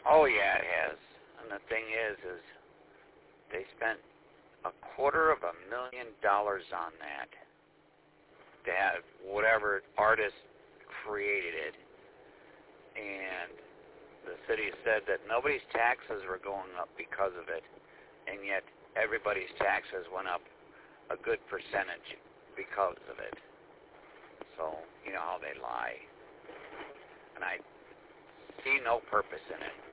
Oh yeah, it has. And the thing is they spent $250,000 on that to have whatever artist created it, and the city said that nobody's taxes were going up because of it, and yet everybody's taxes went up a good percentage because of it. So, you know how they lie. And I see no purpose in it.